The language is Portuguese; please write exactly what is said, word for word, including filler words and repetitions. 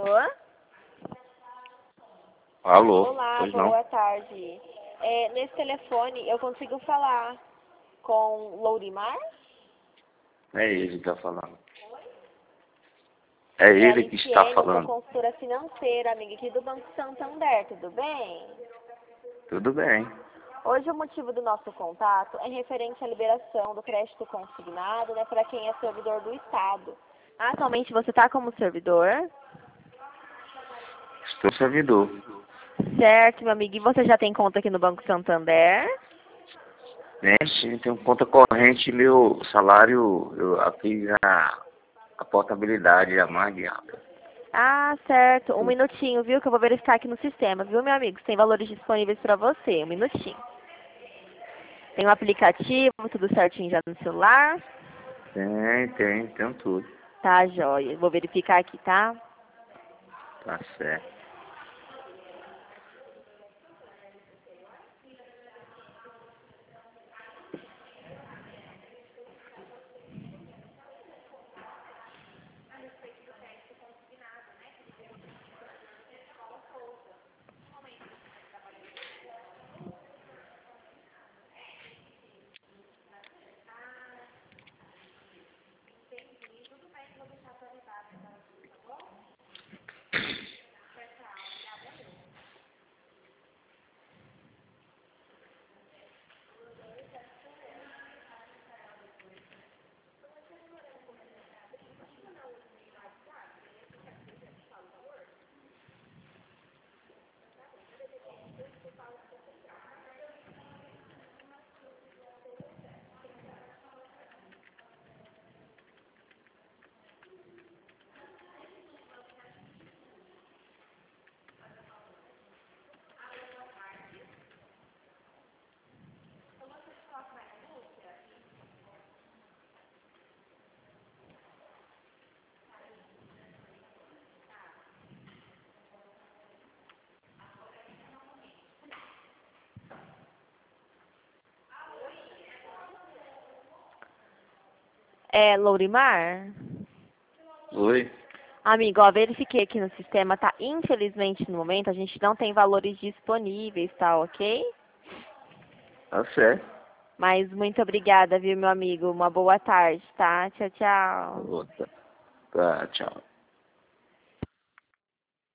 Alô? Alô? Olá, Pois boa não? tarde. É, nesse telefone eu consigo falar com Lourimar? É ele que está falando. É É a ele que está Liciene, eu sou falando. consultora financeira, amiga aqui do Banco Santander, tudo bem? Tudo bem. Hoje o motivo do nosso contato é referente à liberação do crédito consignado, né, para quem é servidor do Estado. Atualmente você está como servidor? Estou servidor. Certo, meu amigo. E você já tem conta aqui no Banco Santander? Né? Sim, tem conta corrente, meu salário, eu fiz a, a portabilidade a mais de anos. Ah, certo. Um minutinho, viu? Que eu vou verificar aqui no sistema, viu, meu amigo? Se tem valores disponíveis para você. Um minutinho. Tem um aplicativo, tudo certinho já no celular? Tem, tem, tem tudo. Tá, joia. Vou verificar aqui, tá? Tá certo. É, Lourimar? Oi? Amigo, ó, verifiquei aqui no sistema, tá? Infelizmente, no momento, a gente não tem valores disponíveis, tá ok? Tá certo. Mas muito obrigada, viu, meu amigo? Uma boa tarde, tá? Tchau, tchau. Tá, tá, tchau.